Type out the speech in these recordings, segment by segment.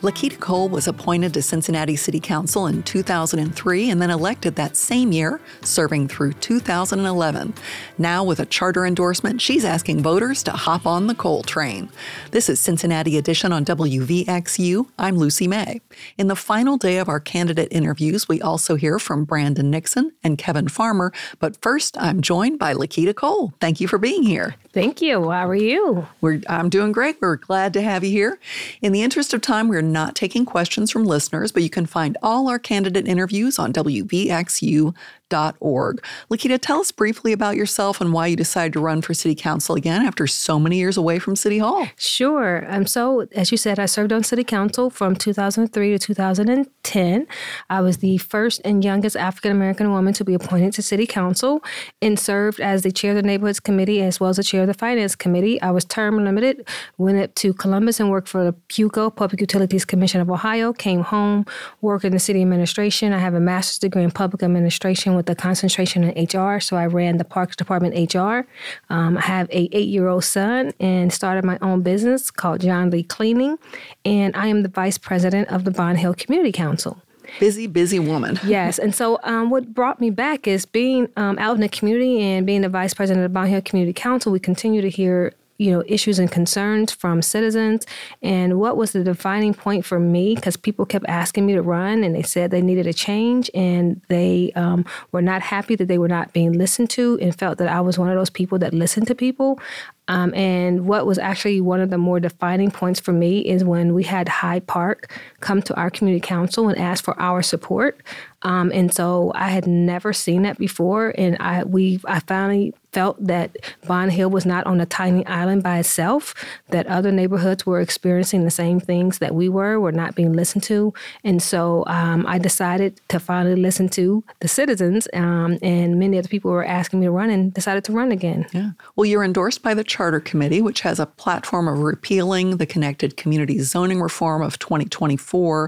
Lakita Cole was appointed to Cincinnati City Council in 2003 and then elected that same year, serving through 2011. Now, with a charter endorsement, she's asking voters to hop on the Cole train. This is Cincinnati Edition on WVXU. I'm Lucy May. In the final day of our candidate interviews, we also hear from Brandon Nixon and Kevin Farmer. But first, I'm joined by Lakita Cole. Thank you for being here. Thank you. How are you? I'm doing great. We're glad to have you here. In the interest of time, we're not taking questions from listeners, but you can find all our candidate interviews on WVXU.org. Lakita, tell us briefly about yourself and why you decided to run for City Council again after so many years away from City Hall. Sure. So, as you said, I served on City Council from 2003 to 2010. I was the first and youngest African-American woman to be appointed to City Council and served as the chair of the Neighborhoods Committee as well as the chair of the Finance Committee. I was term limited, went up to Columbus and worked for the PUCO, Public Utilities Commission of Ohio, came home, worked in the city administration. I have a master's degree in public administration with a concentration in HR, so I ran the Parks Department HR. I have an 8-year-old son and started my own business called John Lee Cleaning, and I am the vice president of the Bond Hill Community Council. Busy woman. Yes. And so what brought me back is being out in the community and being the vice president of the Bond Hill Community Council. We continue to hear issues and concerns from citizens. And what was the defining point for me? Because people kept asking me to run and they said they needed a change and they were not happy that they were not being listened to and felt that I was one of those people that listened to people. And what was actually one of the more defining points for me is when we had Hyde Park come to our community council and ask for our support. And so I had never seen that before. And I finally felt that Bond Hill was not on a tiny island by itself, that other neighborhoods were experiencing the same things that we were not being listened to. And so I decided to finally listen to the citizens. And many other people were asking me to run and decided to run again. Yeah. Well, you're endorsed by the Charter Committee, which has a platform of repealing the Connected Communities Zoning Reform of 2024.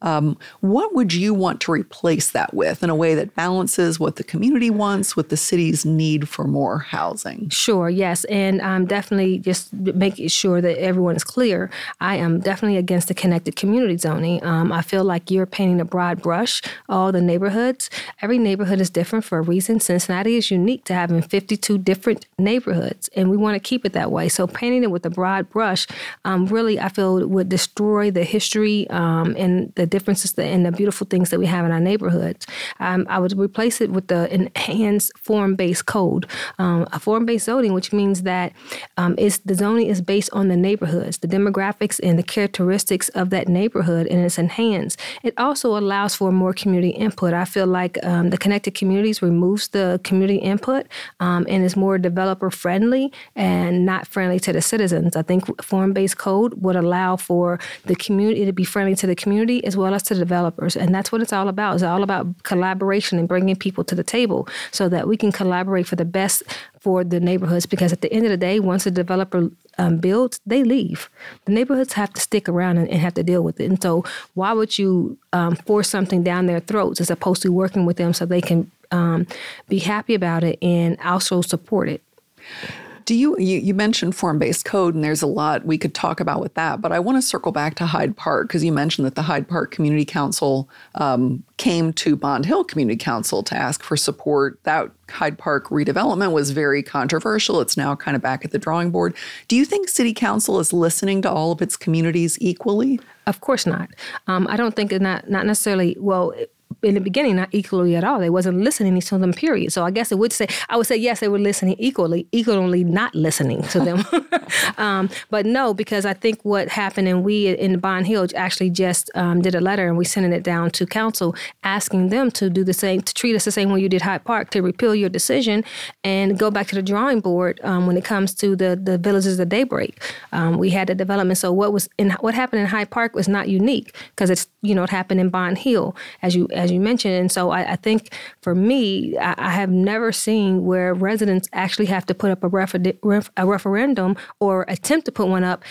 What would you want to replace that with in a way that balances what the community wants with the city's need for more housing? Sure, yes. And I'm definitely just making sure that everyone is clear. I am definitely against the Connected Community Zoning. I feel like you're painting a broad brush, all the neighborhoods. Every neighborhood is different for a reason. Cincinnati is unique to having 52 different neighborhoods, and we want to keep it that way. So painting it with a broad brush really, I feel, would destroy the history and the differences and the beautiful things that we have in our neighborhoods. I would replace it with the enhanced form-based code, a form-based zoning, which means that the zoning is based on the neighborhoods, the demographics and the characteristics of that neighborhood, and it's enhanced. It also allows for more community input. I feel like the Connected Communities removes the community input and is more developer-friendly and not friendly to the citizens. I think form-based code would allow for the community to be friendly to the community as well as to the developers. And that's what it's all about. It's all about collaboration and bringing people to the table so that we can collaborate for the best for the neighborhoods. Because at the end of the day, once a developer builds, they leave. The neighborhoods have to stick around and have to deal with it. And so why would you force something down their throats as opposed to working with them so they can be happy about it and also support it? Do you mentioned form-based code, and there's a lot we could talk about with that, but I want to circle back to Hyde Park because you mentioned that the Hyde Park Community Council came to Bond Hill Community Council to ask for support. That Hyde Park redevelopment was very controversial. It's now kind of back at the drawing board. Do you think City Council is listening to all of its communities equally? Of course not. I don't think it's not necessarily, in the beginning, not equally at all. They wasn't listening to them, period. So I guess I would say yes, they were listening equally not listening to them. But no, because I think what happened, and we in Bond Hill actually just did a letter and we sent it down to council asking them to do the same, to treat us the same way you did Hyde Park, to repeal your decision and go back to the drawing board when it comes to the Villages of Daybreak. We had the development. So what happened in Hyde Park was not unique because it happened in Bond Hill, as you mentioned. And so I think for me, I have never seen where residents actually have to put up a referendum or attempt to put one up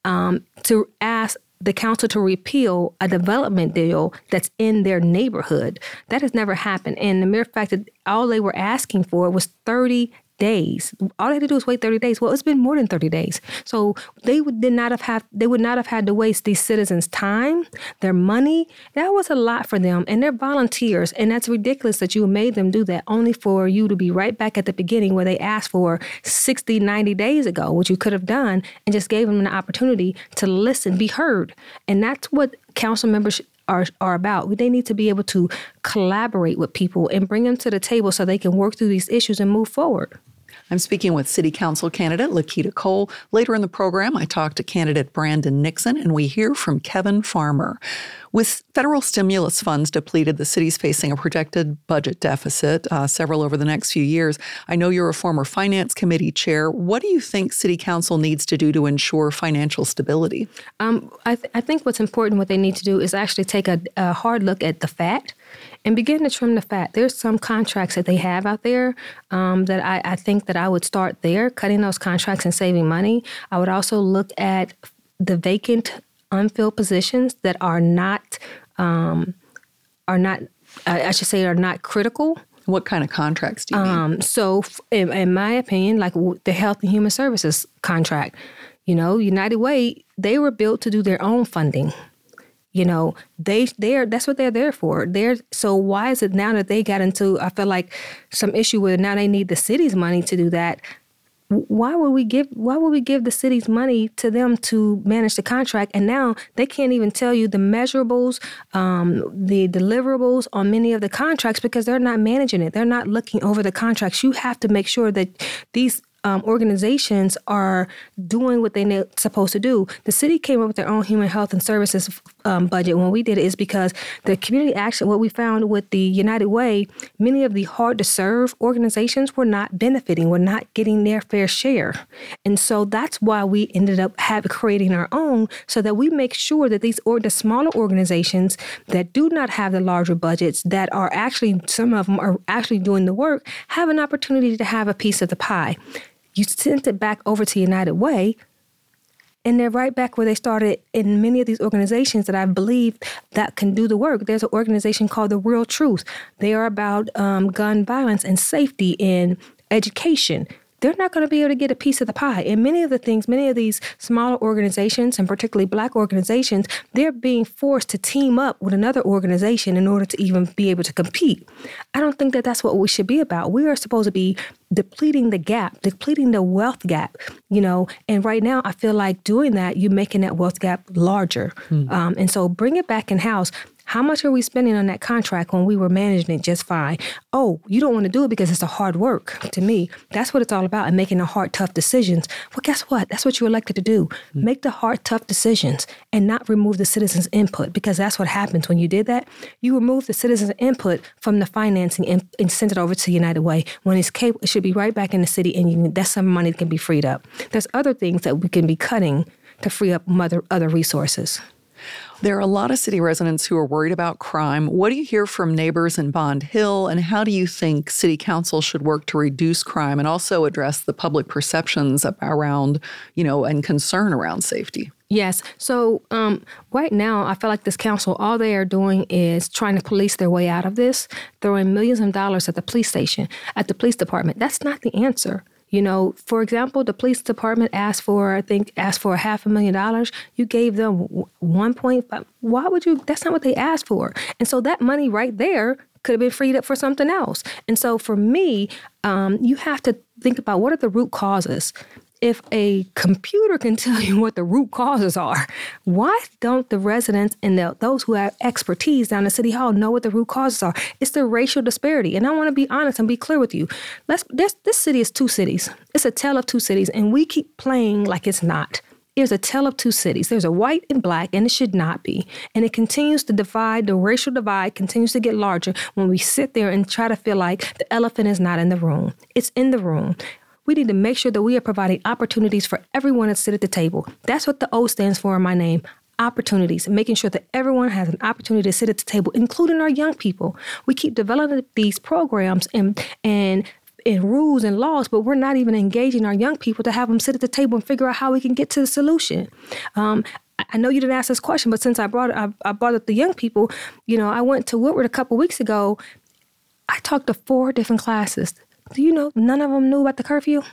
to ask the council to repeal a development deal that's in their neighborhood. That has never happened. And the mere fact that all they were asking for was 30 days. All they had to do was wait 30 days. Well, it's been more than 30 days. So they would not have had to waste these citizens' time, their money. That was a lot for them. And they're volunteers. And that's ridiculous that you made them do that only for you to be right back at the beginning where they asked for 60, 90 days ago, which you could have done, and just gave them an opportunity to listen, be heard. And that's what council members are about. They need to be able to collaborate with people and bring them to the table so they can work through these issues and move forward. I'm speaking with City Council candidate Lakita Cole. Later in the program, I talk to candidate Brandon Nixon, and we hear from Kevin Farmer. With federal stimulus funds depleted, the city's facing a projected budget deficit, several over the next few years. I know you're a former finance committee chair. What do you think City Council needs to do to ensure financial stability? I think what's important, what they need to do is actually take a hard look at the fat and begin to trim the fat. There's some contracts that they have out there that I think that I would start there, cutting those contracts and saving money. I would also look at the vacant, unfilled positions that are not critical. What kind of contracts do you mean? So in my opinion, like the Health and Human Services contract, United Way, they were built to do their own funding. That's what they're there for. So why is it now that they got into, I feel like, some issue where now they need the city's money to do that? Why would we give the city's money to them to manage the contract? And now they can't even tell you the measurables, the deliverables on many of the contracts because they're not managing it. They're not looking over the contracts. You have to make sure that these organizations are doing what they're supposed to do. The city came up with their own human health and services budget. When we did it is because the community action, what we found with the United Way, many of the hard to serve organizations were not benefiting, were not getting their fair share. And so that's why we ended up creating our own so that we make sure that the smaller organizations that do not have the larger budgets, that are actually, some of them are actually doing the work, have an opportunity to have a piece of the pie. You sent it back over to United Way, and they're right back where they started in many of these organizations that I believe that can do the work. There's an organization called The Real Truth. They are about gun violence and safety and education. They're not going to be able to get a piece of the pie. And many of these smaller organizations, and particularly Black organizations, they're being forced to team up with another organization in order to even be able to compete. I don't think that that's what we should be about. We are supposed to be depleting the gap, depleting the wealth gap, and right now I feel like doing that, you're making that wealth gap larger. And so bring it back in-house. How much are we spending on that contract when we were managing it just fine? Oh, you don't want to do it because it's a hard work. To me, that's what it's all about, and making the hard, tough decisions. Well, guess what? That's what you elected to do. Make the hard, tough decisions and not remove the citizens' input, because that's what happens when you did that. You remove the citizens' input from the financing and send it over to United Way when it should be right back in the city, and that's some money that can be freed up. There's other things that we can be cutting to free up other resources. There are a lot of city residents who are worried about crime. What do you hear from neighbors in Bond Hill, and how do you think City Council should work to reduce crime and also address the public perceptions around, and concern around safety? Yes. So right now, I feel like this council, all they are doing is trying to police their way out of this, throwing millions of dollars at the police station, at the police department. That's not the answer. For example, the police department asked for $500,000. You gave them 1.5. Why would you? That's not what they asked for. And so that money right there could have been freed up for something else. And so for me, you have to think about what are the root causes. If a computer can tell you what the root causes are, why don't the residents and those who have expertise down at City Hall know what the root causes are? It's the racial disparity. And I want to be honest and be clear with you. This city is two cities. It's a tale of two cities, and we keep playing like it's not. There's a tale of two cities. There's a white and Black, and it should not be. And it continues to divide. The racial divide continues to get larger when we sit there and try to feel like the elephant is not in the room. It's in the room. We need to make sure that we are providing opportunities for everyone to sit at the table. That's what the O stands for in my name. Opportunities, making sure that everyone has an opportunity to sit at the table, including our young people. We keep developing these programs and rules and laws, but we're not even engaging our young people to have them sit at the table and figure out how we can get to the solution. I know you didn't ask this question, but since I brought up the young people, I went to Woodward a couple weeks ago. I talked to 4 different classes. Do you know none of them knew about the curfew?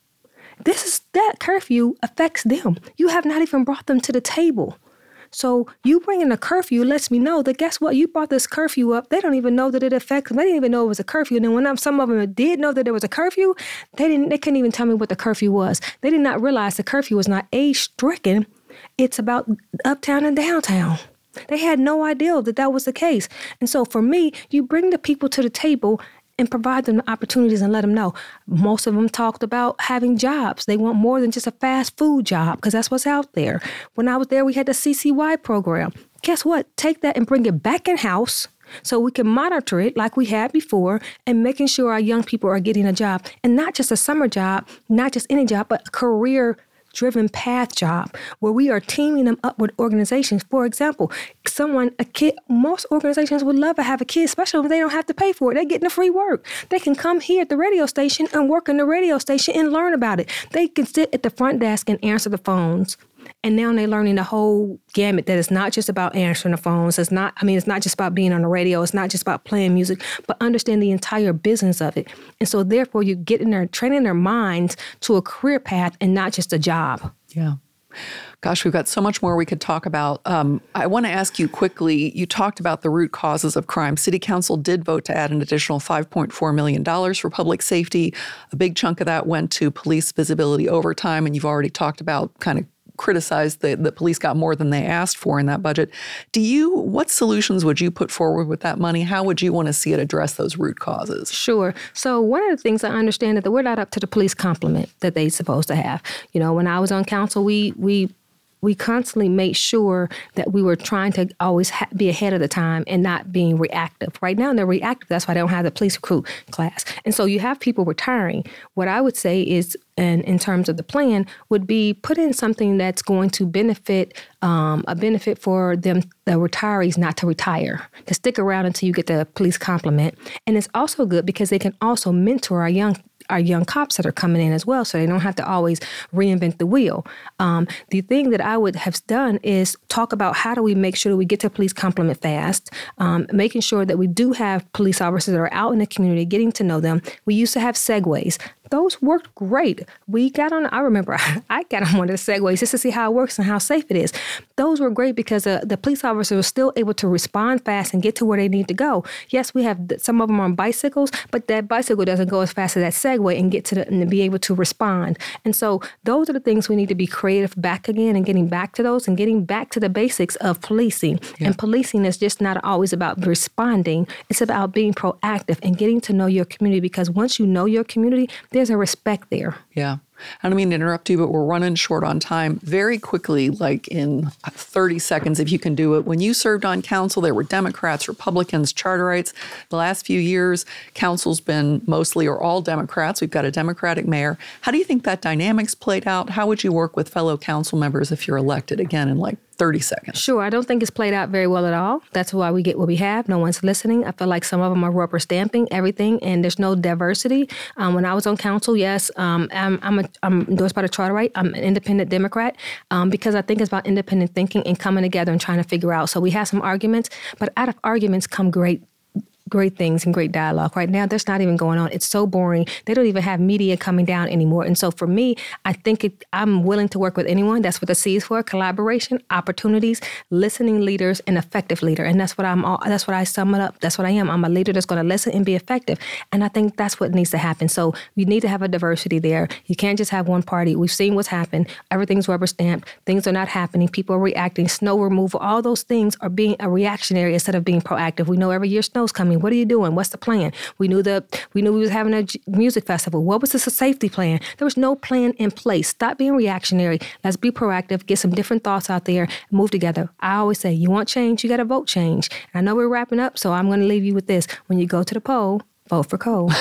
That curfew affects them. You have not even brought them to the table. So you bringing a curfew lets me know that, guess what? You brought this curfew up. They don't even know that it affects them. They didn't even know it was a curfew. And then when some of them did know that there was a curfew, they couldn't even tell me what the curfew was. They did not realize the curfew was not age-stricken. It's about uptown and downtown. They had no idea that was the case. And so for me, you bring the people to the table and provide them the opportunities and let them know. Most of them talked about having jobs. They want more than just a fast food job because that's what's out there. When I was there, we had the CCY program. Guess what? Take that and bring it back in-house so we can monitor it like we had before and making sure our young people are getting a job. And not just a summer job, not just any job, but a career-driven path job where we are teaming them up with organizations. For example, a kid, most organizations would love to have a kid, especially when they don't have to pay for it. They're getting the free work. They can come here at the radio station and work in the radio station and learn about it. They can sit at the front desk and answer the phones. And now they're learning the whole gamut that it's not just about answering the phones. It's not just about being on the radio. It's not just about playing music, but understand the entire business of it. And so therefore you get in there, training their minds to a career path and not just a job. Yeah. Gosh, we've got so much more we could talk about. I want to ask you quickly, you talked about the root causes of crime. City Council did vote to add an additional $5.4 million for public safety. A big chunk of that went to police visibility overtime, and you've already talked about kind of criticized the police got more than they asked for in that budget. What solutions would you put forward with that money? How would you want to see it address those root causes? Sure. So one of the things I understand that we're not up to the police complement that they're supposed to have. When I was on council, we constantly made sure that we were trying to always be ahead of the time and not being reactive. Right now, they're reactive. That's why they don't have the police recruit class. And so you have people retiring. What I would say is, and in terms of the plan, would be put in something that's going to benefit, a benefit for them, the retirees, not to retire, to stick around until you get the police complement. And it's also good because they can also mentor our young cops that are coming in as well, so they don't have to always reinvent the wheel. The thing that I would have done is talk about how do we make sure that we get to police complement fast, making sure that we do have police officers that are out in the community, getting to know them. We used to have segways. Those worked great. I remember I got on one of the segways just to see how it works and how safe it is. Those were great because the police officer was still able to respond fast and get to where they need to go. Yes, we have some of them on bicycles, but that bicycle doesn't go as fast as that Segway and get to and be able to respond. And so those are the things we need to be creative back again and getting back to those and getting back to the basics of policing. Yeah. And policing is just not always about responding. It's about being proactive and getting to know your community, because once you know your community, there's a respect there. Yeah. I don't mean to interrupt you, but we're running short on time. Very quickly, like in 30 seconds, if you can do it. When you served on council, there were Democrats, Republicans, Charterites. The last few years, council's been mostly or all Democrats. We've got a Democratic mayor. How do you think that dynamic's played out? How would you work with fellow council members if you're elected again in like 30 seconds? Sure. I don't think it's played out very well at all. That's why we get what we have. No one's listening. I feel like some of them are rubber stamping everything, and there's no diversity. When I was on council, yes, I'm endorsed by the Charterite. I'm an independent Democrat because I think it's about independent thinking and coming together and trying to figure out. So we have some arguments, but out of arguments come great things and great dialogue. Right now, that's not even going on. It's so boring. They don't even have media coming down anymore. And so for me, I think I'm willing to work with anyone. That's what the C is for: collaboration, opportunities, listening leaders, and effective leader. And that's what I sum it up. That's what I am. I'm a leader that's going to listen and be effective. And I think that's what needs to happen. So you need to have a diversity there. You can't just have one party. We've seen what's happened. Everything's rubber stamped. Things are not happening. People are reacting. Snow removal. All those things are being a reactionary instead of being proactive. We know every year snow's coming. What are you doing? What's the plan? We knew we was having a music festival. What was the safety plan? There was no plan in place. Stop being reactionary. Let's be proactive. Get some different thoughts out there. Move together. I always say, you want change, you got to vote change. And I know we're wrapping up, so I'm going to leave you with this. When you go to the poll, vote for Cole.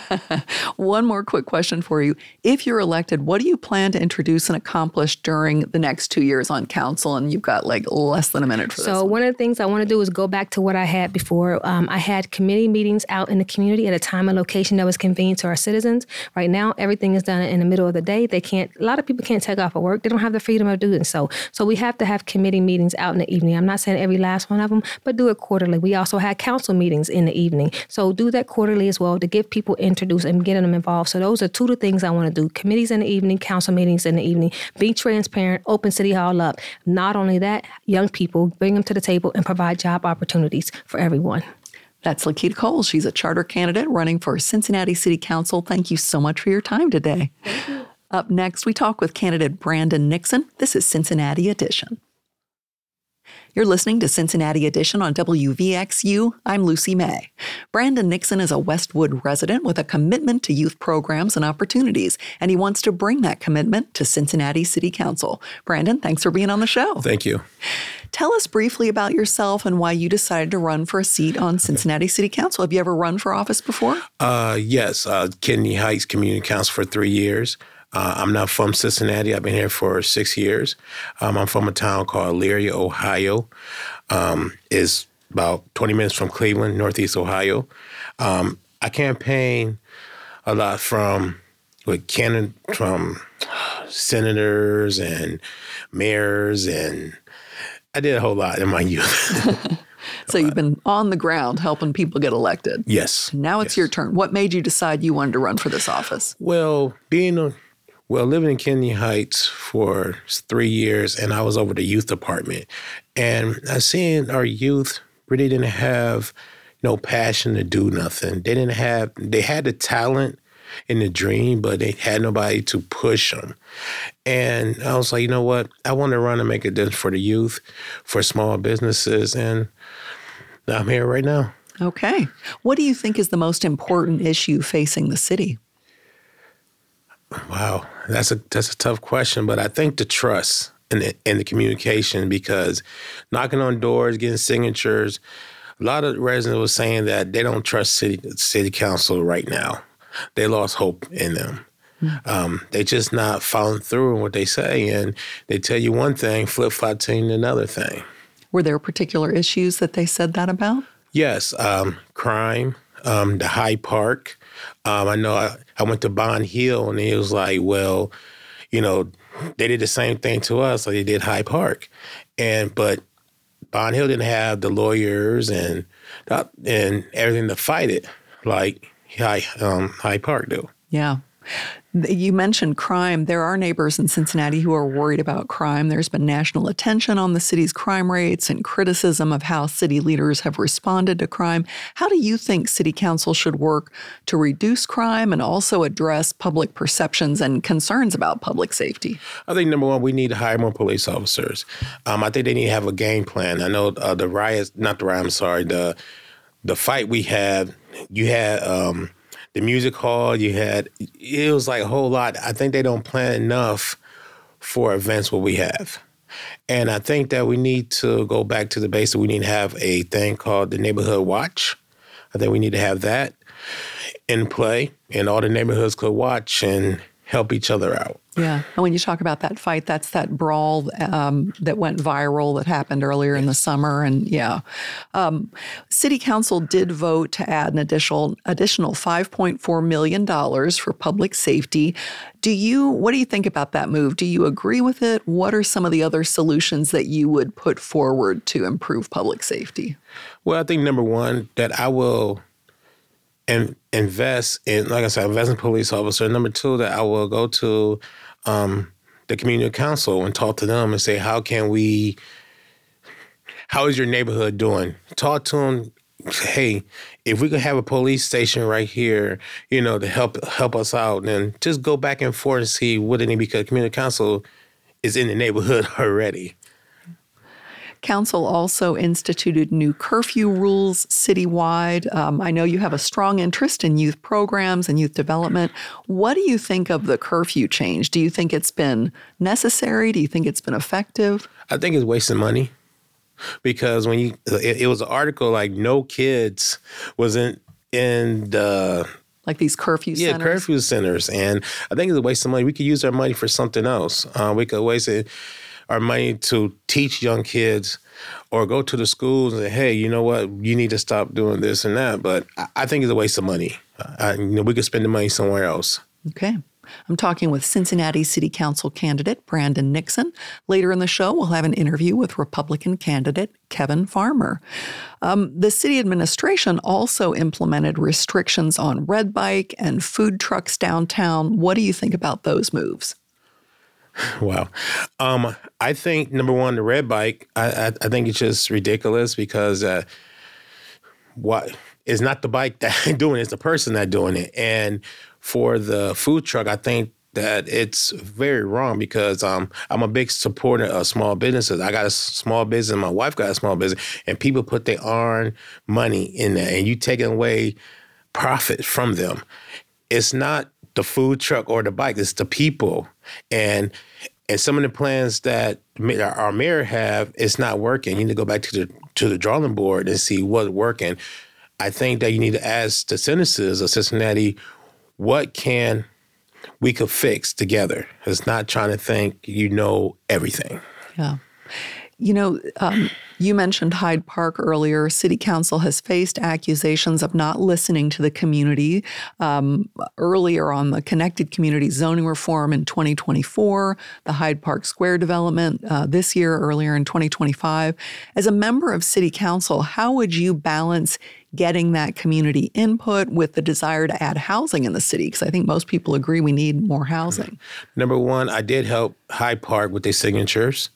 One more quick question for you. If you're elected, what do you plan to introduce and accomplish during the next 2 years on council? And you've got like less than a minute for this. So one of the things I want to do is go back to what I had before. I had committee meetings out in the community at a time and location that was convenient to our citizens. Right now, everything is done in the middle of the day. A lot of people can't take off of work. They don't have the freedom of doing so. So we have to have committee meetings out in the evening. I'm not saying every last one of them, but do it quarterly. We also had council meetings in the evening. So do that quarterly early as well to get people introduced and getting them involved. So those are two of the things I want to do. Committees in the evening, council meetings in the evening. Be transparent, open City Hall up. Not only that, young people, bring them to the table and provide job opportunities for everyone. That's Lakita Cole. She's a charter candidate running for Cincinnati City Council. Thank you so much for your time today. Thank you. Up next, we talk with candidate Brandon Nixon. This is Cincinnati Edition. You're listening to Cincinnati Edition on WVXU. I'm Lucy May. Brandon Nixon is a Westwood resident with a commitment to youth programs and opportunities, and he wants to bring that commitment to Cincinnati City Council. Brandon, thanks for being on the show. Thank you. Tell us briefly about yourself and why you decided to run for a seat on Cincinnati City Council. Have you ever run for office before? Yes, Kidney Heights Community Council for 3 years. I'm not from Cincinnati. I've been here for 6 years. I'm from a town called Elyria, Ohio. It's about 20 minutes from Cleveland, Northeast Ohio. I campaign a lot from senators and mayors, and I did a whole lot in my youth. So you've been on the ground helping people get elected. Yes. Now it's your turn. What made you decide you wanted to run for this office? Well, living in Kidney Heights for 3 years, and I was over the youth department. And I seen our youth really didn't have no passion to do nothing. They had the talent and the dream, but they had nobody to push them. And I was like, you know what? I want to run and make a difference for the youth, for small businesses, and I'm here right now. Okay. What do you think is the most important issue facing the city? Wow, that's a tough question, but I think the trust and the communication, because knocking on doors, getting signatures, a lot of residents were saying that they don't trust city council right now. They lost hope in them. They just not following through on what they say, and they tell you one thing, flip-flop telling you another thing. Were there particular issues that they said that about? Yes, crime, the Hyde Park. I know I went to Bond Hill, and it was like, well, they did the same thing to us like they did Hyde Park. But Bond Hill didn't have the lawyers and everything to fight it like Hyde Park do. Yeah. You mentioned crime. There are neighbors in Cincinnati who are worried about crime. There's been national attention on the city's crime rates and criticism of how city leaders have responded to crime. How do you think city council should work to reduce crime and also address public perceptions and concerns about public safety? I think, number one, we need to hire more police officers. I think they need to have a game plan. I know the fight we had, you had the music hall, it was like a whole lot. I think they don't plan enough for events what we have. And I think that we need to go back to the basics. We need to have a thing called the Neighborhood Watch. I think we need to have that in play, and all the neighborhoods could watch and help each other out. Yeah. And when you talk about that fight, that's that brawl that went viral that happened earlier in the summer. And City Council did vote to add an additional $5.4 million for public safety. What do you think about that move? Do you agree with it? What are some of the other solutions that you would put forward to improve public safety? Well, I think, number one, that I will invest in, like I said, invest in police officer. Number two, that I will go to the community council and talk to them and say, how is your neighborhood doing? Talk to them. Hey, if we could have a police station right here, to help us out, and just go back and forth and see what it is, because community council is in the neighborhood already. Council also instituted new curfew rules citywide. I know you have a strong interest in youth programs and youth development. What do you think of the curfew change? Do you think it's been necessary? Do you think it's been effective? I think it's wasting money, because when it was an article like no kids was in the like these curfew centers? Yeah, curfew centers. And I think it's a waste of money. We could use our money for something else. We could waste our money to teach young kids or go to the schools and say, hey, you know what, you need to stop doing this and that. But I think it's a waste of money. We could spend the money somewhere else. Okay. I'm talking with Cincinnati City Council candidate Brandon Nixon. Later in the show, we'll have an interview with Republican candidate Kevin Farmer. The city administration also implemented restrictions on red bike and food trucks downtown. What do you think about those moves? Wow. I think, number one, the red bike, I think it's just ridiculous because it's not the bike that's doing it, it's the person that's doing it. And for the food truck, I think that it's very wrong because I'm a big supporter of small businesses. I got a small business, my wife got a small business, and people put their own money in there, and you taking away profit from them. It's not the food truck or the bike, it's the people. And some of the plans that our mayor have, it's not working. You need to go back to the drawing board and see what's working. I think that you need to ask the citizens of Cincinnati, what can we could fix together? It's not trying to think everything. Yeah. You mentioned Hyde Park earlier. City Council has faced accusations of not listening to the community. Earlier on the Connected Community zoning reform in 2024, the Hyde Park Square development this year, earlier in 2025. As a member of City Council, how would you balance getting that community input with the desire to add housing in the city? Because I think most people agree we need more housing. Number one, I did help Hyde Park with their signatures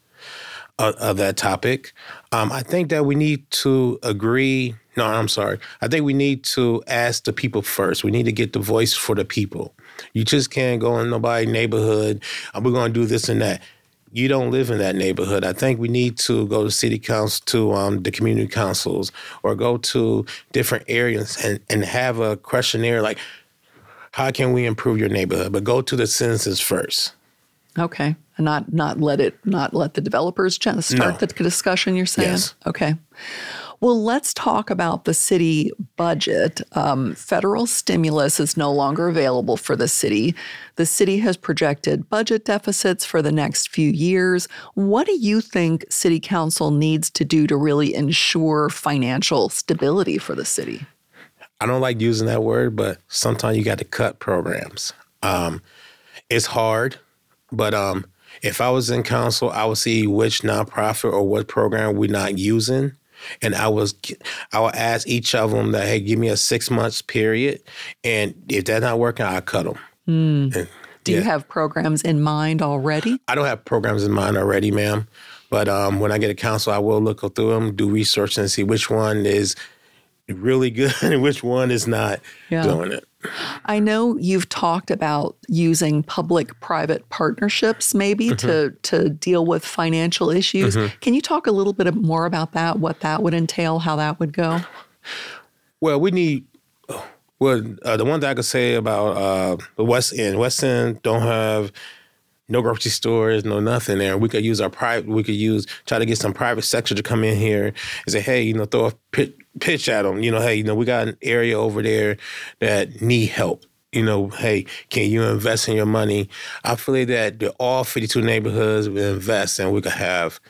of that topic. I think that we need to agree. No, I'm sorry. I think we need to ask the people first. We need to get the voice for the people. You just can't go in nobody's neighborhood, we're going to do this and that. You don't live in that neighborhood. I think we need to go to city council, to the community councils, or go to different areas and have a questionnaire like, how can we improve your neighborhood? But go to the citizens first. Okay. And not let the developers start the discussion, you're saying? Yes. Okay. Well, let's talk about the city budget. Federal stimulus is no longer available for the city. The city has projected budget deficits for the next few years. What do you think City Council needs to do to really ensure financial stability for the city? I don't like using that word, but sometimes you got to cut programs. It's hard, but if I was in council, I would see which nonprofit or what program we're not using. And I would ask each of them that, hey, give me a 6 months period. And if that's not working, I'll cut them. Do you have programs in mind already? I don't have programs in mind already, ma'am. But when I get a council, I will look through them, do research, and see which one is really good and which one is not doing it. I know you've talked about using public-private partnerships maybe to deal with financial issues. Can you talk a little bit more about that, what that would entail, how that would go? Well, we need the one that I could say about the West End. West End don't have no grocery stores, no nothing there. We could use try to get some private sector to come in here and say, hey, throw a pitch at them. Hey, we got an area over there that need help. Hey, can you invest in your money? I feel that all 52 neighborhoods will invest and we could have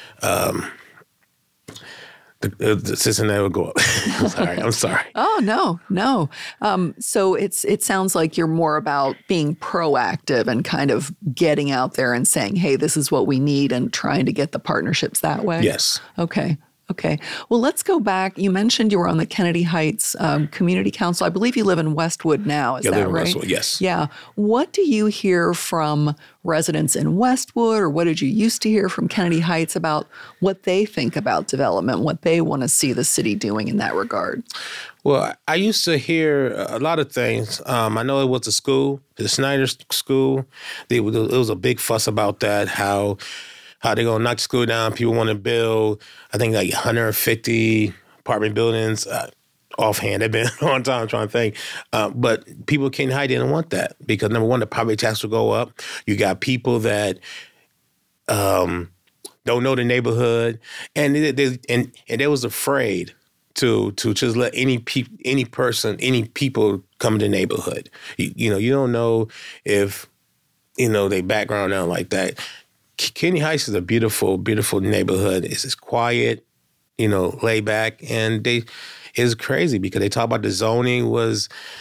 the Cincinnati would go up. I'm sorry. Oh, no. So it sounds like you're more about being proactive and kind of getting out there and saying, hey, this is what we need, and trying to get the partnerships that way? Yes. Okay. Well, let's go back. You mentioned you were on the Kennedy Heights Community Council. I believe you live in Westwood now. Is that right? I live in Westwood, yes. Yeah. What do you hear from residents in Westwood, or what did you used to hear from Kennedy Heights about what they think about development, what they want to see the city doing in that regard? Well, I used to hear a lot of things. I know it was the school, the Snyder School. It was a big fuss about that, how they're going to knock the school down. People want to build, I think, like 150 apartment buildings. Offhand, they've been a long time trying to think. But people in Kennedy Heights didn't want that because, number one, the property tax will go up. You got people that don't know the neighborhood. And they was afraid to just let any people come to the neighborhood. You don't know if, they background down like that. Kennedy Heights is a beautiful, beautiful neighborhood. It's quiet, laid back, and it's crazy because they talk about the zoning was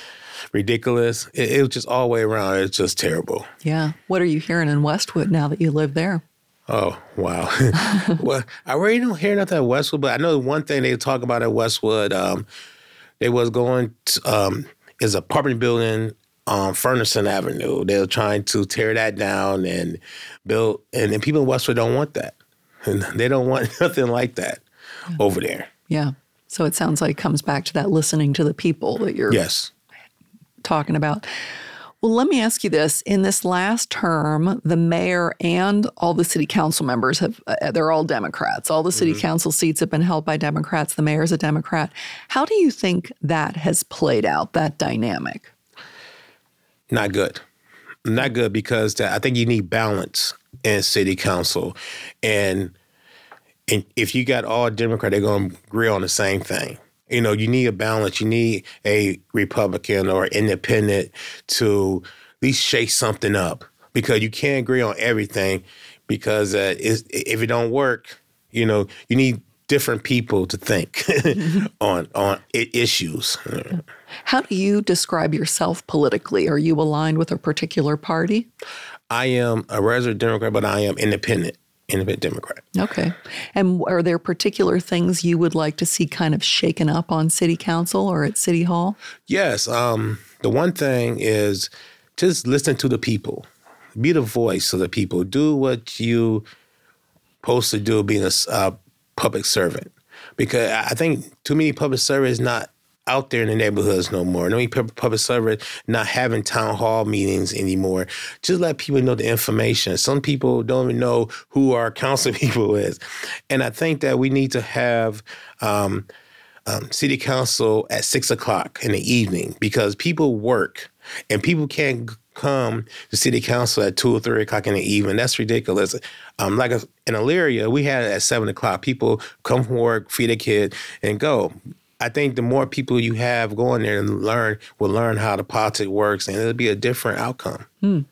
ridiculous. It was just all the way around. It's just terrible. Yeah. What are you hearing in Westwood now that you live there? Oh, wow. Well, I really don't hear nothing at Westwood, but I know one thing they talk about at Westwood, they was going to, is an apartment building on Ferguson Avenue. They were trying to tear that down and build, and people in Westwood don't want that. And they don't want nothing like that over there. Yeah. So it sounds like it comes back to that listening to the people that you're talking about. Well, let me ask you this. In this last term, the mayor and all the city council members they're all Democrats. All the city council seats have been held by Democrats. The mayor's a Democrat. How do you think that has played out, that dynamic? Not good. Not good because I think you need balance in city council. And if you got all Democrat, they're going to agree on the same thing. You know, you need a balance. You need a Republican or independent to at least shake something up because you can't agree on everything because if it don't work, you know, you need different people to think on issues. How do you describe yourself politically? Are you aligned with a particular party? I am a resident Democrat, but I am independent Democrat. Okay. And are there particular things you would like to see kind of shaken up on city council or at city hall? Yes. The one thing is just listen to the people. Be the voice of the people. Do what you supposed to do being a public servant. Because I think too many public servants not out there in the neighborhoods no more. No many public servants not having town hall meetings anymore. Just let people know the information. Some people don't even know who our council people is. And I think that we need to have city council at 6 o'clock in the evening because people work and people can't come to city council at 2 or 3 o'clock in the evening. That's ridiculous. In Elyria, we had it at 7 o'clock. People come from work, feed a kid, and go. I think the more people you have going there and will learn how the politics works, and it'll be a different outcome.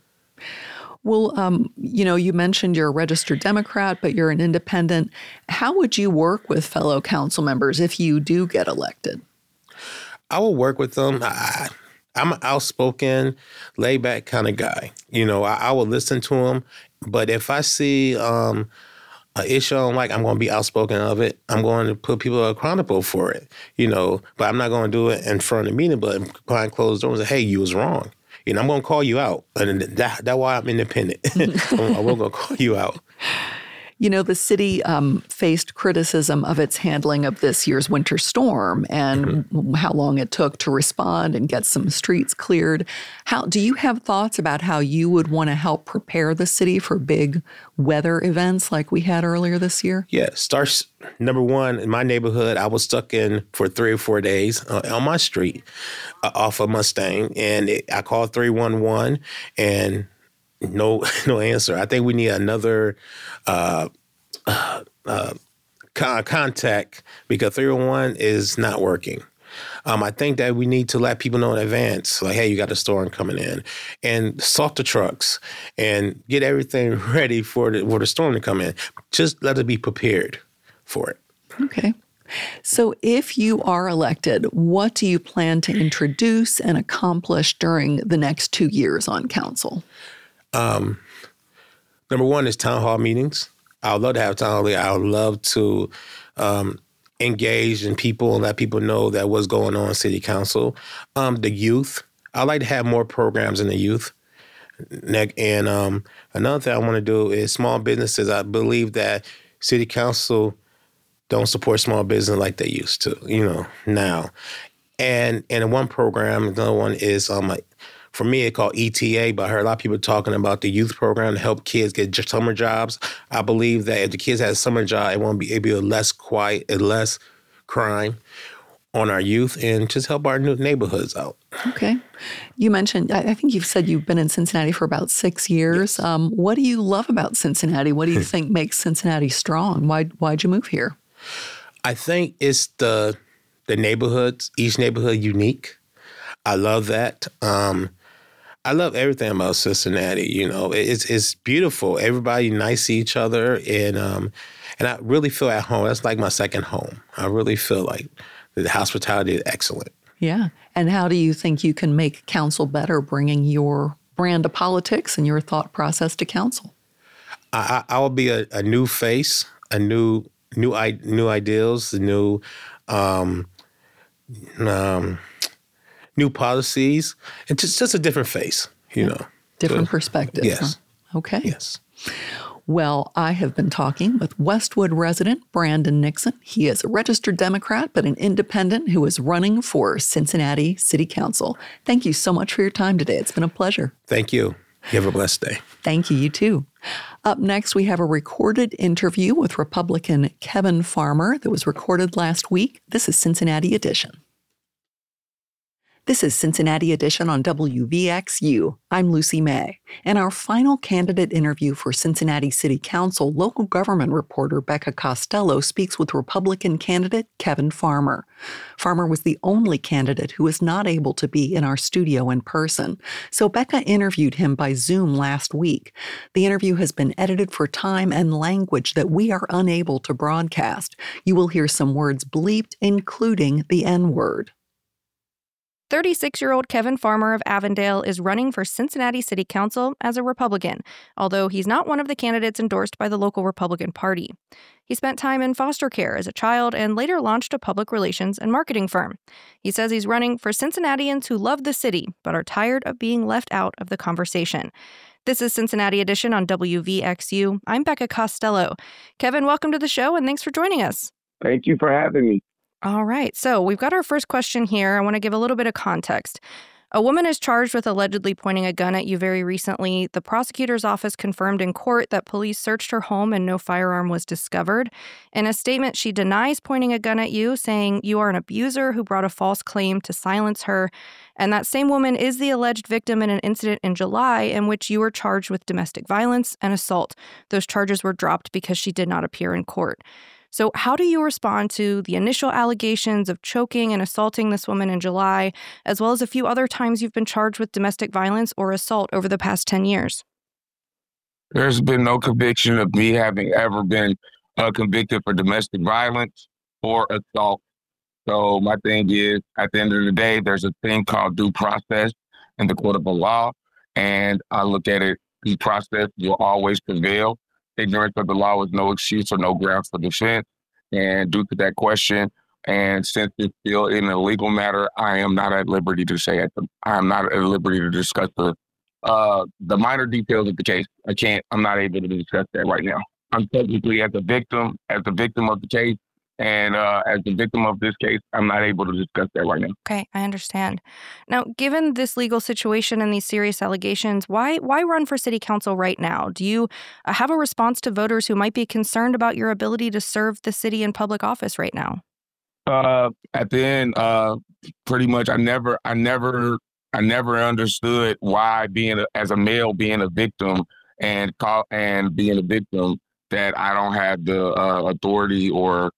Well, you mentioned you're a registered Democrat, but you're an independent. How would you work with fellow council members if you do get elected? I will work with them. I'm an outspoken, laid-back kind of guy. You know, I will listen to them, but if I see an issue I don't like, I'm going to be outspoken of it. I'm going to put people accountable for it, you know, but I'm not going to do it in front of the meeting, but behind closed doors and say, hey, you was wrong. You know, I'm going to call you out. And that's why I'm independent. I'm going to call you out. You know, the city faced criticism of its handling of this year's winter storm and how long it took to respond and get some streets cleared. Do you have thoughts about how you would want to help prepare the city for big weather events like we had earlier this year? Yeah, starts number one, in my neighborhood, I was stuck in for 3 or 4 days on my street off of Mustang, and I called 311 and no answer. I think we need another contact because 301 is not working. I think that we need to let people know in advance, like, hey, you got a storm coming in, and salt the trucks and get everything ready for the storm to come in. Just let it be prepared for it. Okay. So if you are elected, what do you plan to introduce and accomplish during the next 2 years on council? Number one is town hall meetings. I would love to have town hall meetings. I would love to engage in people and let people know that what's going on in city council. The youth. I'd like to have more programs in the youth. And another thing I want to do is small businesses. I believe that city council don't support small business like they used to, you know, now. And in one program, another one is for me, it's called ETA, but I heard a lot of people talking about the youth program to help kids get summer jobs. I believe that if the kids had a summer job, it won't be less quiet and less crime on our youth and just help our new neighborhoods out. Okay. You mentioned, I think you've said you've been in Cincinnati for about 6 years. Yes. What do you love about Cincinnati? What do you think makes Cincinnati strong? Why'd you move here? I think it's the neighborhoods, each neighborhood unique. I love that. I love everything about Cincinnati. You know, it's beautiful. Everybody nice to each other, and I really feel at home. That's like my second home. I really feel like the hospitality is excellent. Yeah. And how do you think you can make council better, bringing your brand of politics and your thought process to council? I will be a new face, new ideals, new policies, and just a different face, Different perspectives. Yes. Huh? Okay. Yes. Well, I have been talking with Westwood resident Brandon Nixon. He is a registered Democrat, but an independent who is running for Cincinnati City Council. Thank you so much for your time today. It's been a pleasure. Thank you. You have a blessed day. Thank you. You too. Up next, we have a recorded interview with Republican Kevin Farmer that was recorded last week. This is Cincinnati Edition. This is Cincinnati Edition on WVXU. I'm Lucy May. In our final candidate interview for Cincinnati City Council, local government reporter Becca Costello speaks with Republican candidate Kevin Farmer. Farmer was the only candidate who was not able to be in our studio in person, so Becca interviewed him by Zoom last week. The interview has been edited for time and language that we are unable to broadcast. You will hear some words bleeped, including the N-word. 36-year-old Kevin Farmer of Avondale is running for Cincinnati City Council as a Republican, although he's not one of the candidates endorsed by the local Republican Party. He spent time in foster care as a child and later launched a public relations and marketing firm. He says he's running for Cincinnatians who love the city but are tired of being left out of the conversation. This is Cincinnati Edition on WVXU. I'm Becca Costello. Kevin, welcome to the show and thanks for joining us. Thank you for having me. All right. So we've got our first question here. I want to give a little bit of context. A woman is charged with allegedly pointing a gun at you very recently. The prosecutor's office confirmed in court that police searched her home and no firearm was discovered. In a statement, she denies pointing a gun at you, saying you are an abuser who brought a false claim to silence her. And that same woman is the alleged victim in an incident in July in which you were charged with domestic violence and assault. Those charges were dropped because she did not appear in court. So how do you respond to the initial allegations of choking and assaulting this woman in July, as well as a few other times you've been charged with domestic violence or assault over the past 10 years? There's been no conviction of me having ever been convicted for domestic violence or assault. So my thing is, at the end of the day, there's a thing called due process in the court of law, and I look at it, due process will always prevail. Ignorance of the law is no excuse or no grounds for defense. And due to that question, and since it's still in a legal matter, I am not at liberty to say it. I am not at liberty to discuss the minor details of the case. I'm not able to discuss that right now. I'm technically as a victim of the case. And as the victim of this case, I'm not able to discuss that right now. Okay, I understand. Now, given this legal situation and these serious allegations, why run for city council right now? Do you have a response to voters who might be concerned about your ability to serve the city in public office right now? At the end, pretty much, I never understood why as a male being a victim and being a victim that I don't have the authority or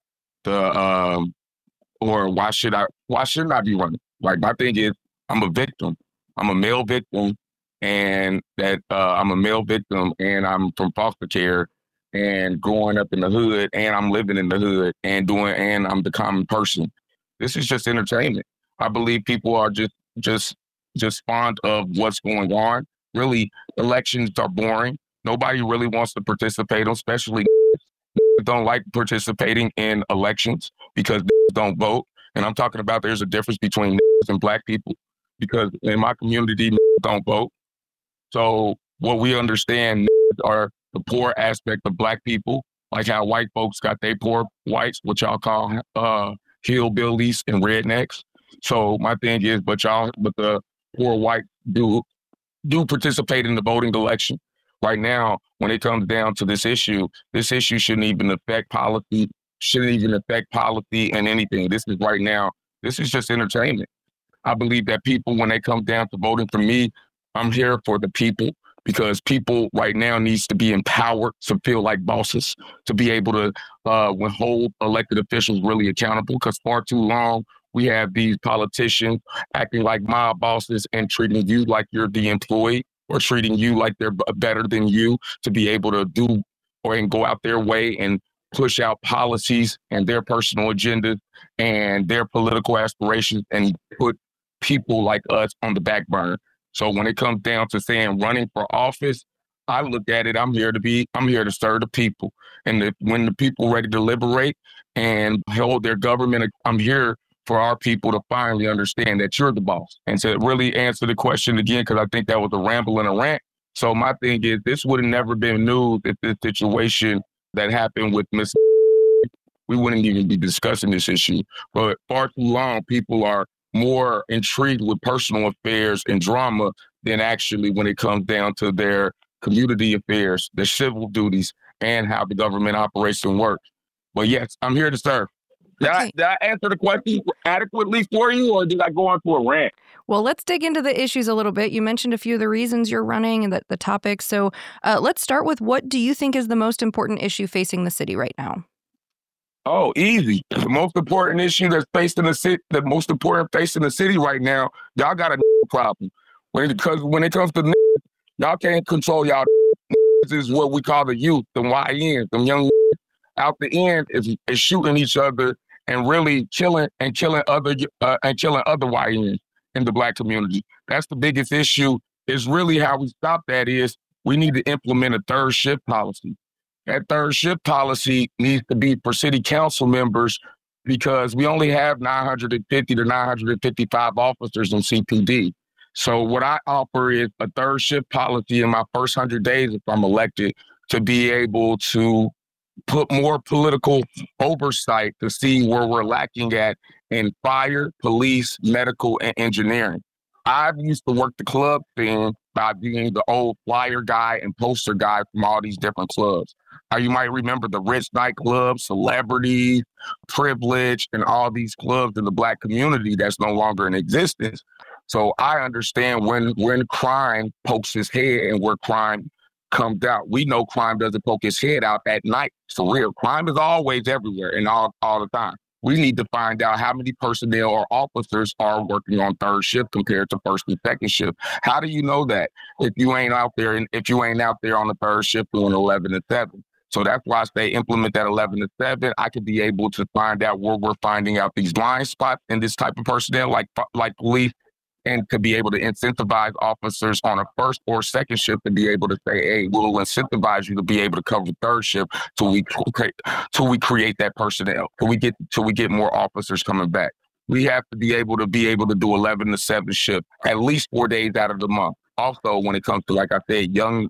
why shouldn't I be running? Like, my thing is, I'm a victim. I'm a male victim, and I'm a male victim, and I'm from foster care and growing up in the hood, and I'm living in the hood and I'm the common person. This is just entertainment. I believe people are just fond of what's going on. Really, elections are boring. Nobody really wants to participate, especially don't like participating in elections because they don't vote. And I'm talking about there's a difference between and black people, because in my community, don't vote. So what we understand are the poor aspect of black people, like how white folks got their poor whites, which y'all call hillbillies and rednecks. So my thing is, but the poor white do participate in the voting election. Right now, when it comes down to this issue shouldn't even affect policy, and anything. This is just entertainment. I believe that people, when they come down to voting for me, I'm here for the people, because people right now needs to be empowered to feel like bosses, to be able to hold elected officials really accountable, because far too long, we have these politicians acting like mob bosses and treating you like you're the employee, or treating you like they're better than you to be able to do and go out their way and push out policies and their personal agendas and their political aspirations and put people like us on the back burner. So when it comes down to saying running for office, I look at it, I'm here to serve the people. And when the people ready to liberate and hold their government, I'm here for our people to finally understand that you're the boss. And to really answer the question again, because I think that was a ramble and a rant. So my thing is, this would have never been news if this situation that happened with Miss, we wouldn't even be discussing this issue. But far too long, people are more intrigued with personal affairs and drama than actually when it comes down to their community affairs, their civil duties, and how the government operates and works. But yes, I'm here to serve. Did I answer the question adequately for you, or did I go on to a rant? Well, let's dig into the issues a little bit. You mentioned a few of the reasons you're running and the topics. So let's start with, what do you think is the most important issue facing the city right now? Oh, easy. The most important issue that's facing the city, the most important facing the city right now, y'all got a problem. Because when it comes to y'all can't control y'all. This is what we call the youth, the YNs, the young out the end is shooting each other and really killing other YNs in the Black community. That's the biggest issue. Is really how we stop that is we need to implement a third shift policy. That third shift policy needs to be for city council members, because we only have 950 to 955 officers in CPD. So what I offer is a third shift policy in my first 100 days if I'm elected, to be able to put more political oversight to see where we're lacking at in fire, police, medical, and engineering. I've used to work the club thing by being the old flyer guy and poster guy from all these different clubs. You might remember the rich nightclubs, celebrities, privilege, and all these clubs in the Black community that's no longer in existence. So I understand when crime pokes his head and where crime comes out. We know crime doesn't poke its head out at night. It's real. Crime is always everywhere and all the time. We need to find out how many personnel or officers are working on third shift compared to first and second shift. How do you know that if you ain't out there on the third shift doing 11 to 7? So that's why I say implement that 11 to 7. I could be able to find out where we're finding out these blind spots in this type of personnel, like police, and to be able to incentivize officers on a first or second shift to be able to say, hey, we'll incentivize you to be able to cover third shift till we create that personnel, till we get more officers coming back. We have to be able to do 11 to 7 shift at least 4 days out of the month. Also, when it comes to, like I said, young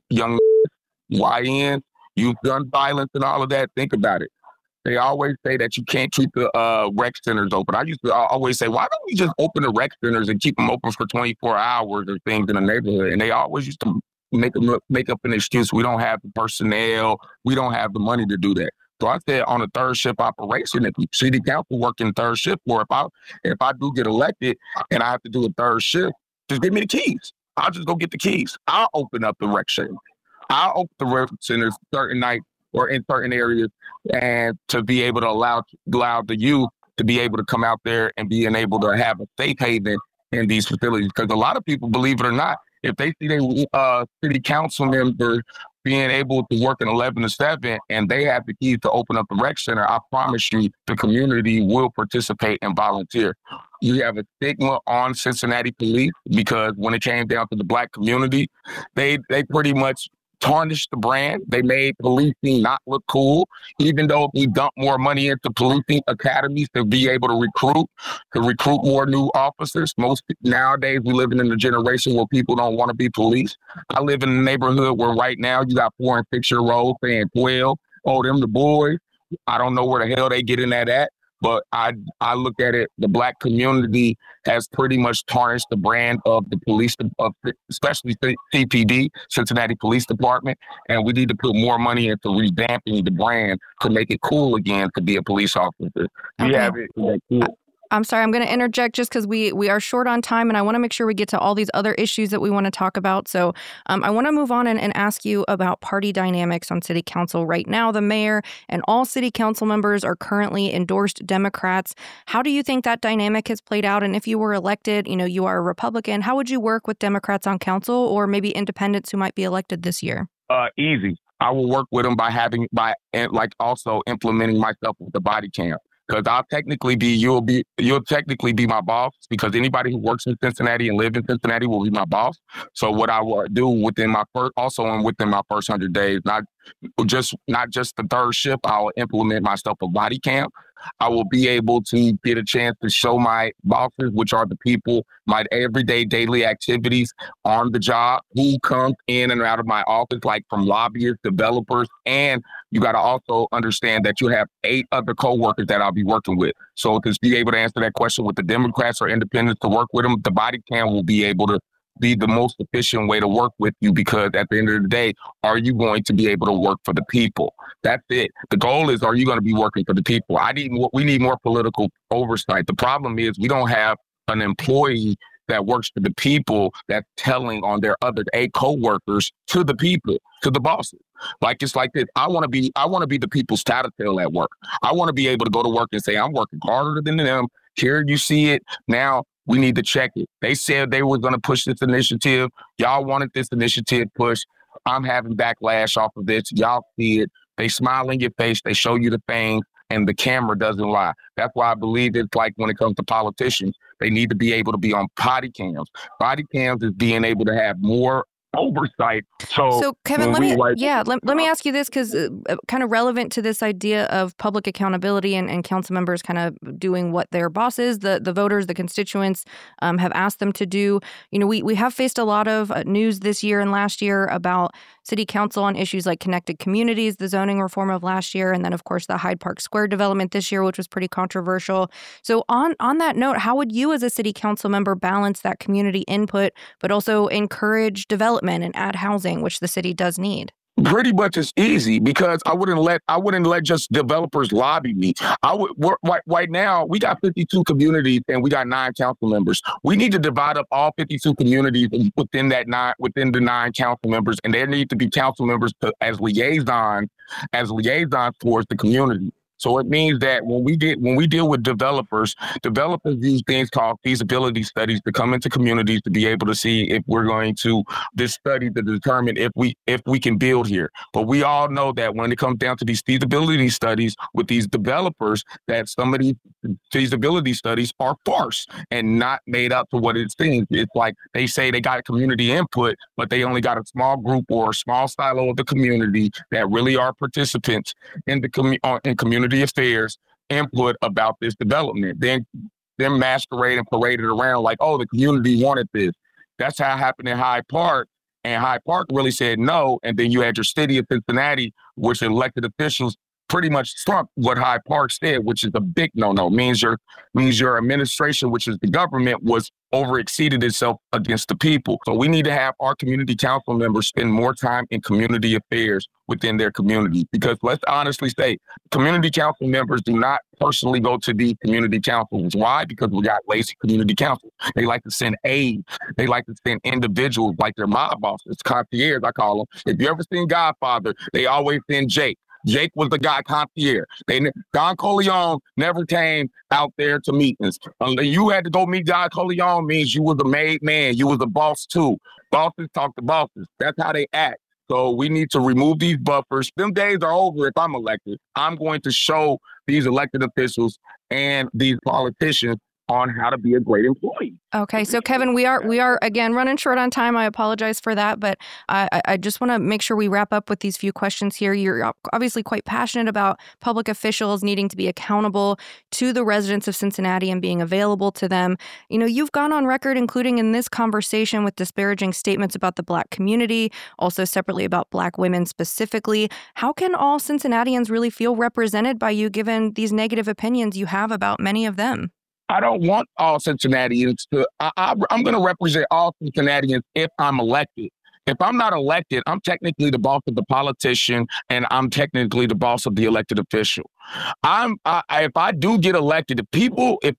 YN, youth gun violence and all of that, think about it. They always say that you can't keep the rec centers open. I used to always say, why don't we just open the rec centers and keep them open for 24 hours or things in the neighborhood? And they always used to make up an excuse. We don't have the personnel. We don't have the money to do that. So I said on a third shift operation, if city council working third shift, or if I do get elected and I have to do a third shift, just give me the keys. I'll just go get the keys. I'll open up the rec center. I'll open the rec centers certain nights or in certain areas, and to be able to allow the youth to be able to come out there and being able to have a safe haven in these facilities. Because a lot of people, believe it or not, if they see their city council member being able to work in 11 to 7 and they have the keys to open up the rec center, I promise you the community will participate and volunteer. You have a stigma on Cincinnati police because when it came down to the Black community, they pretty much tarnished the brand. They made policing not look cool, even though if we dump more money into policing academies to be able to recruit more new officers. Nowadays, we live in a generation where people don't want to be police. I live in a neighborhood where right now you got 4 and 6 year olds saying 12. Oh, them the boys. I don't know where the hell they getting that at. But I look at it, the Black community has pretty much tarnished the brand of the police, especially CPD, Cincinnati Police Department, and we need to put more money into revamping the brand to make it cool again to be a police officer. Okay. I'm sorry, I'm going to interject just because we are short on time, and I want to make sure we get to all these other issues that we want to talk about. So I want to move on and ask you about party dynamics on city council. Right now, the mayor and all city council members are currently endorsed Democrats. How do you think that dynamic has played out? And if you were elected, you are a Republican, how would you work with Democrats on council or maybe independents who might be elected this year? Easy. I will work with them also implementing myself with the body cam. Because you'll technically be my boss, because anybody who works in Cincinnati and lives in Cincinnati will be my boss. So what I will do within my first 100 days, not just the third shift, I'll implement myself a body cam. I will be able to get a chance to show my bosses, which are the people, my everyday daily activities on the job, who comes in and out of my office, like from lobbyists, developers, and you got to also understand that you have 8 other coworkers that I'll be working with. So to be able to answer that question with the Democrats or independents to work with them, the body cam will be able to be the most efficient way to work with you, because at the end of the day, are you going to be able to work for the people? That's it. The goal is, are you going to be working for the people? We need more political oversight. The problem is we don't have an employee that works for the people that's telling on their other 8 coworkers to the people, to the bosses. It's like this. I want to be the people's tattletale at work. I want to be able to go to work and say, I'm working harder than them. Here you see it. Now we need to check it. They said they were going to push this initiative. Y'all wanted this initiative pushed. I'm having backlash off of this. Y'all see it. They smile in your face. They show you the thing, and the camera doesn't lie. That's why I believe it's like when it comes to politicians, they need to be able to be on body cams. Body cams is being able to have more oversight. So Kevin, let me ask you this, because kind of relevant to this idea of public accountability and council members kind of doing what their bosses, the voters, the constituents have asked them to do. We have faced a lot of news this year and last year about city council on issues like connected communities, the zoning reform of last year, and then of course the Hyde Park Square development this year, which was pretty controversial. So on that note, how would you as a city council member balance that community input, but also encourage development and add housing, which the city does need? Pretty much it's easy, because I wouldn't let just developers lobby me. Right now we got 52 communities and we got 9 council members. We need to divide up all 52 communities within the 9 council members, and there need to be council members as liaisons towards the community. So it means that when we deal with developers use things called feasibility studies to come into communities to be able to see if we're going to this study to determine if we can build here. But we all know that when it comes down to these feasibility studies with these developers, that some of these feasibility studies are farce and not made up to what it seems. It's like they say they got community input, but they only got a small group or a small silo of the community that really are participants in the community affairs input about this development. Then masquerade and paraded around like, oh, the community wanted this. That's how it happened in Hyde Park. And Hyde Park really said no. And then you had your city of Cincinnati, which elected officials pretty much trumped what Hyde Park said, which is a big no-no. Means your administration, which is the government, was overexceeded itself against the people. So we need to have our community council members spend more time in community affairs within their community. Because let's honestly say, community council members do not personally go to the community councils. Why? Because we got lazy community councils. They like to send aides. They like to send individuals like their mob bosses, concierge, I call them. If you ever seen Godfather, they always send Jake. Jake was the guy concierge. Don Corleone never came out there to meetings. You had to go meet Don Corleone means you was a made man. You was a boss too. Bosses talk to bosses. That's how they act. So we need to remove these buffers. Them days are over if I'm elected. I'm going to show these elected officials and these politicians on how to be a great employee. Okay, so Kevin, we are again running short on time. I apologize for that, but I just want to make sure we wrap up with these few questions here. You're obviously quite passionate about public officials needing to be accountable to the residents of Cincinnati and being available to them. You've gone on record, including in this conversation, with disparaging statements about the Black community, also separately about Black women specifically. How can all Cincinnatians really feel represented by you, given these negative opinions you have about many of them? I don't want all Cincinnatians to, I'm going to represent all Cincinnatians if I'm elected. If I'm not elected, I'm technically the boss of the politician and I'm technically the boss of the elected official. If I do get elected, if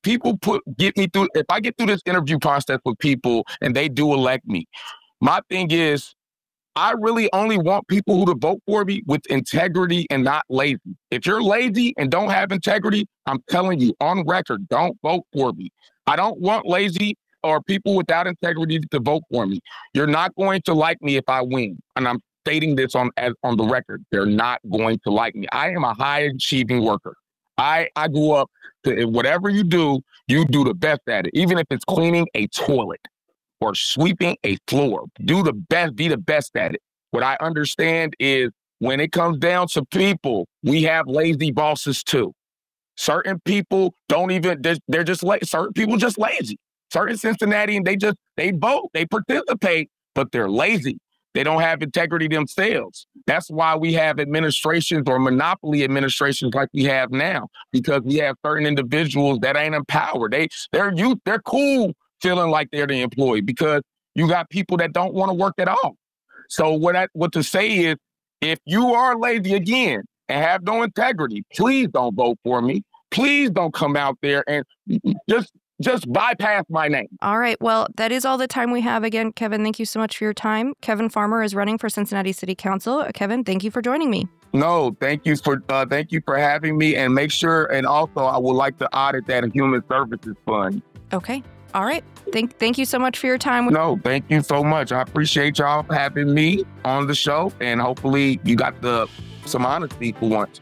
I get through this interview process with people and they do elect me, my thing is, I really only want people who to vote for me with integrity and not lazy. If you're lazy and don't have integrity, I'm telling you on record, don't vote for me. I don't want lazy or people without integrity to vote for me. You're not going to like me if I win. And stating this on the record. They're not going to like me. I am a high achieving worker. I grew up to whatever you do the best at it. Even if it's cleaning a toilet or sweeping a floor, be the best at it. What I understand is when it comes down to people, we have lazy bosses too. Certain people they're just lazy. Certain people just lazy. Certain Cincinnatians, they vote, they participate, but they're lazy. They don't have integrity themselves. That's why we have administrations or monopoly administrations like we have now, because we have certain individuals that ain't empowered. They're cool feeling like they're the employee because you got people that don't want to work at all. So what to say is, if you are lazy again and have no integrity, please don't vote for me. Please don't come out there and just bypass my name. All right. Well, that is all the time we have. Again, Kevin, thank you so much for your time. Kevin Farmer is running for Cincinnati City Council. Kevin, thank you for joining me. No, thank you for having me. And make sure, and also I would like to audit that Human Services Fund. Okay. All right. Thank you so much for your time. No, thank you so much. I appreciate y'all having me on the show, and hopefully you got some honesty for once.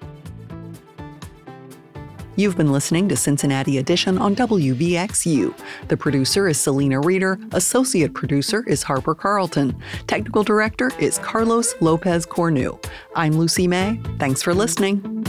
You've been listening to Cincinnati Edition on WVXU. The producer is Selena Reeder. Associate producer is Harper Carlton. Technical director is Carlos Lopez Cornu. I'm Lucy May. Thanks for listening.